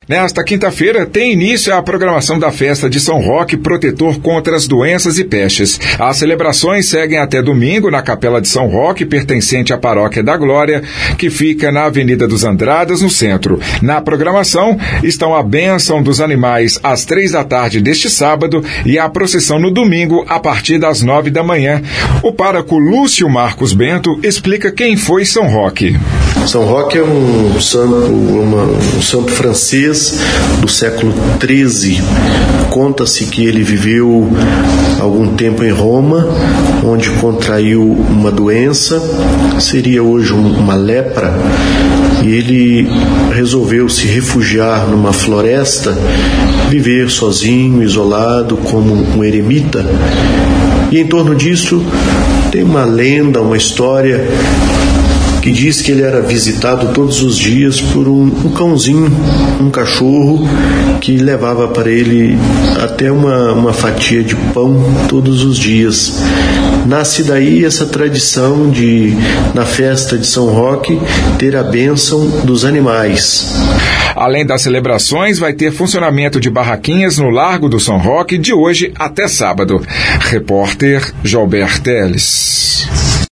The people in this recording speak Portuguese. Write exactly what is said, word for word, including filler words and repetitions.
Nesta quinta-feira tem início a programação da festa de São Roque, protetor contra as doenças e pestes. As celebrações seguem até domingo na Capela de São Roque, pertencente à Paróquia da Glória, que fica na Avenida dos Andradas, no centro. Na programação estão a bênção dos animais às três da tarde deste sábado e a procissão no domingo a partir das nove da manhã. O pároco Lúcio Marcos Bento explica quem foi São Roque. São Roque é um santo, uma, um santo francês do século treze. Conta-se que ele viveu algum tempo em Roma, onde contraiu uma doença, seria hoje uma lepra, e ele resolveu se refugiar numa floresta, viver sozinho, isolado, como um eremita. E em torno disso tem uma lenda, uma história que diz que ele era visitado todos os dias por um, um cãozinho, um cachorro, que levava para ele até uma, uma fatia de pão todos os dias. Nasce daí essa tradição de, na festa de São Roque, ter a bênção dos animais. Além das celebrações, vai ter funcionamento de barraquinhas no Largo do São Roque de hoje até sábado. Repórter Joalber Teles.